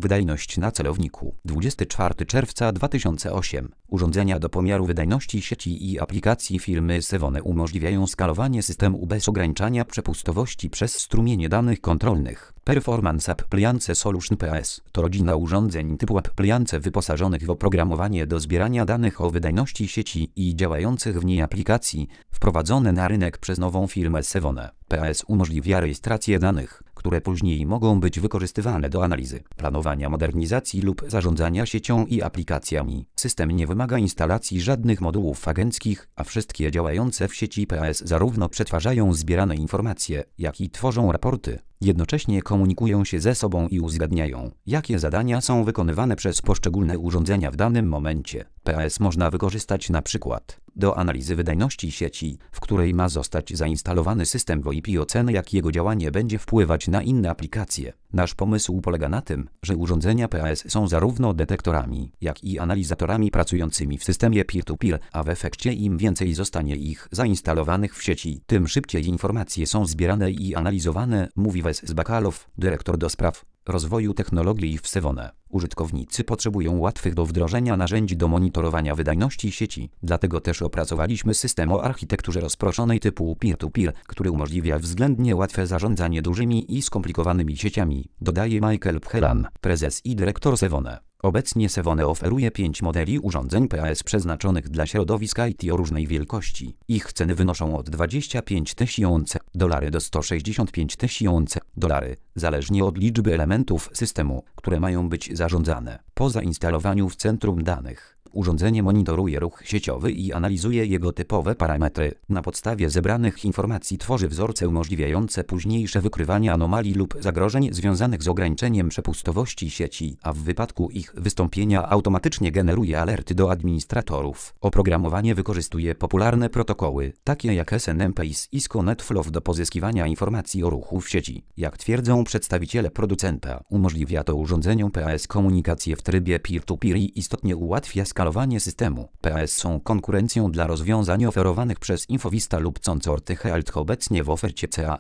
Wydajność na celowniku. 24 czerwca 2008. Urządzenia do pomiaru wydajności sieci i aplikacji firmy Sevone umożliwiają skalowanie systemu bez ograniczania przepustowości przez strumienie danych kontrolnych. Performance Appliance Solution PAS to rodzina urządzeń typu appliance wyposażonych w oprogramowanie do zbierania danych o wydajności sieci i działających w niej aplikacji, wprowadzone na rynek przez nową firmę Sevone. PAS umożliwia rejestrację danych, które później mogą być wykorzystywane do analizy, planowania modernizacji lub zarządzania siecią i aplikacjami. System nie wymaga instalacji żadnych modułów agenckich, a wszystkie działające w sieci PAS zarówno przetwarzają zbierane informacje, jak i tworzą raporty. Jednocześnie komunikują się ze sobą i uzgadniają, jakie zadania są wykonywane przez poszczególne urządzenia w danym momencie. PAS można wykorzystać na przykład do analizy wydajności sieci, w której ma zostać zainstalowany system VoIP i oceny, jak jego działanie będzie wpływać na inne aplikacje. Nasz pomysł polega na tym, że urządzenia PAS są zarówno detektorami, jak i analizatorami pracującymi w systemie peer-to-peer, a w efekcie im więcej zostanie ich zainstalowanych w sieci, tym szybciej informacje są zbierane i analizowane, mówi Wes Bakalow, dyrektor do spraw rozwoju technologii w Sevone. Użytkownicy potrzebują łatwych do wdrożenia narzędzi do monitorowania wydajności sieci. Dlatego też opracowaliśmy system o architekturze rozproszonej typu peer-to-peer, który umożliwia względnie łatwe zarządzanie dużymi i skomplikowanymi sieciami, dodaje Michael Phelan, prezes i dyrektor Sevone. Obecnie Sevone oferuje 5 modeli urządzeń PAS przeznaczonych dla środowisk IT o różnej wielkości. Ich ceny wynoszą od $25,000 do $165,000, zależnie od liczby elementów systemu, które mają być zarządzane. Po zainstalowaniu w centrum danych, urządzenie monitoruje ruch sieciowy i analizuje jego typowe parametry. Na podstawie zebranych informacji tworzy wzorce umożliwiające późniejsze wykrywanie anomalii lub zagrożeń związanych z ograniczeniem przepustowości sieci, a w wypadku ich wystąpienia automatycznie generuje alerty do administratorów. Oprogramowanie wykorzystuje popularne protokoły, takie jak SNMP i Cisco NetFlow do pozyskiwania informacji o ruchu w sieci. Jak twierdzą przedstawiciele producenta, umożliwia to urządzeniom PAS komunikację w trybie peer-to-peer i istotnie ułatwia skalowanie systemu. PAS są konkurencją dla rozwiązań oferowanych przez Infovista lub Consort Health obecnie w ofercie CA.